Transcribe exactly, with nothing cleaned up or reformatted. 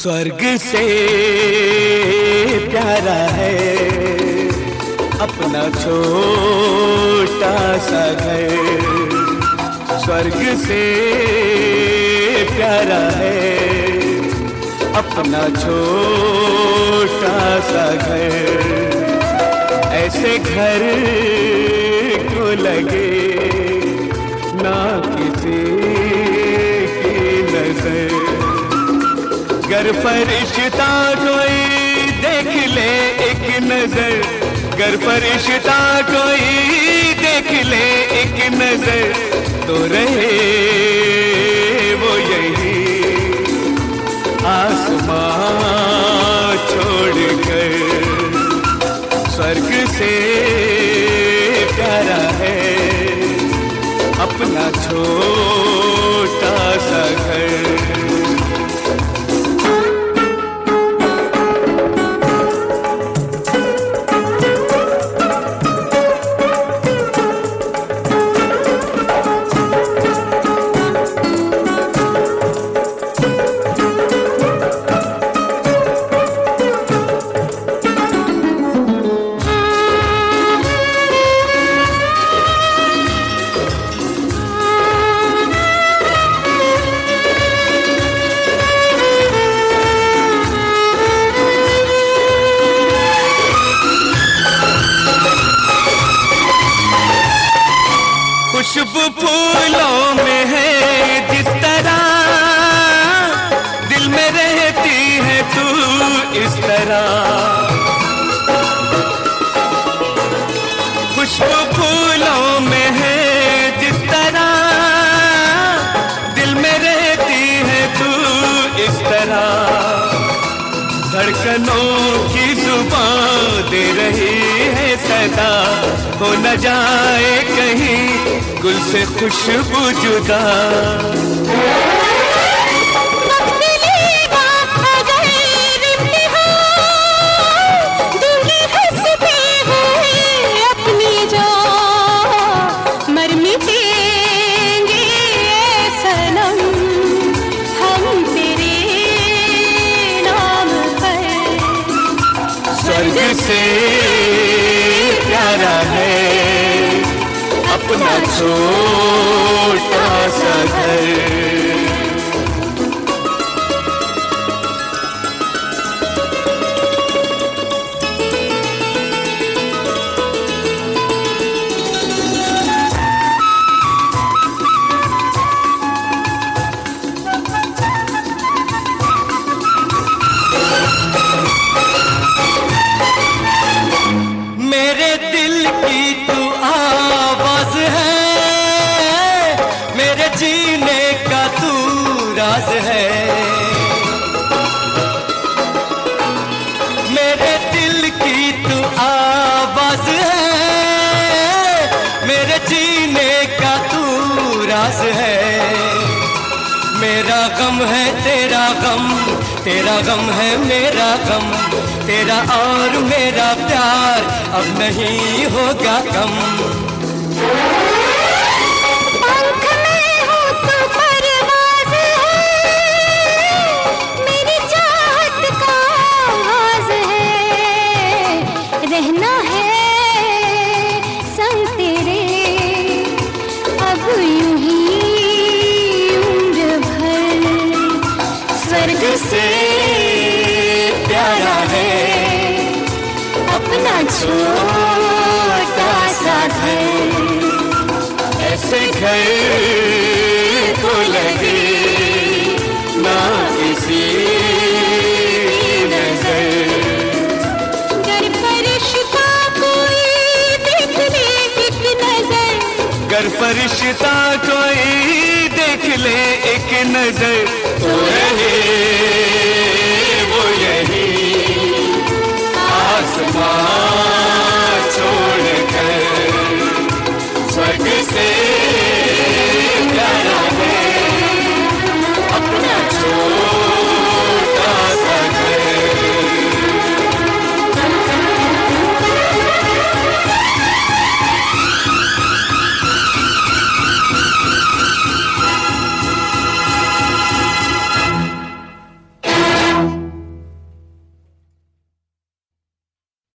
स्वर्ग से प्यारा है अपना छोटा सा घर। स्वर्ग से प्यारा है अपना छोटा सा घर। ऐसे घर को लगे ना किसी की नजर। गर फरिश्ता कोई देख ले एक नजर, गर फरिश्ता कोई देख ले एक नजर, तो रहे वो यही आसमां छोड़कर। स्वर्ग से प्यारा है अपना छोटा सा घर। खुशबू फूलों में है जिस तरह, दिल में रहती है तू इस तरह। खुशबू फूलों में है जिस तरह, दिल में रहती है तू इस तरह। धड़कनों की जुबान दे रही है सदा, हो न जाए कहीं गुल से खुशबू जुदा। स्वर्ग से प्यारा है अपना छोटा सा घर। जीने का तू राज है, मेरे दिल की तू आवाज है, मेरे जीने का तू राज है। मेरा गम है तेरा गम, तेरा गम है मेरा गम, तेरा और मेरा प्यार अब नहीं होगा कम। रहना है संग तेरे अब यूं ही उम्र भर। स्वर्ग से प्यारा है अपना छोटा सा घर। ऐसे घर को लगे ना किसी गर फरिश्ता कोई देख ले एक नजर, तो रहे